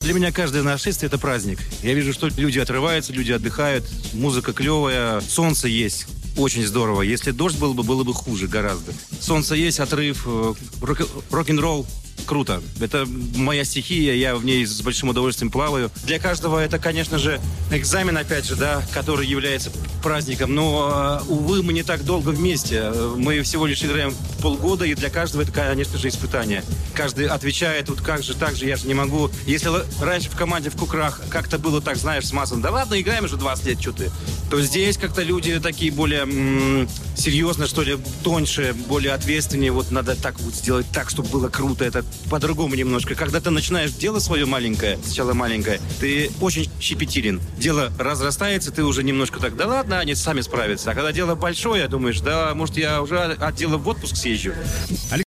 Для меня каждое нашествие – это праздник. Я вижу, что люди отрываются, люди отдыхают, музыка клевая, солнце есть. Очень здорово. Если дождь был бы, было бы хуже гораздо. Солнце есть, отрыв, рок-н-ролл. Круто. Это моя стихия, я в ней с большим удовольствием плаваю. Для каждого это, конечно же, экзамен, опять же, да, который является праздником. Но, увы, мы не так долго вместе. Мы всего лишь играем полгода, и для каждого это, конечно же, испытание. Каждый отвечает, вот как же, так же, я же не могу. Если раньше в команде в Кукрах как-то было так, знаешь, с массом, да ладно, играем уже 20 лет, что ты, то здесь как-то люди такие более серьезно, что ли, тоньше, более ответственнее. Вот надо так вот сделать так, чтобы было круто. Это по-другому немножко. Когда ты начинаешь дело свое маленькое, сначала маленькое, ты очень щепетилен. Дело разрастается, ты уже немножко так, да ладно, они сами справятся. А когда дело большое, думаешь, да, может, я уже от дела в отпуск съезжу.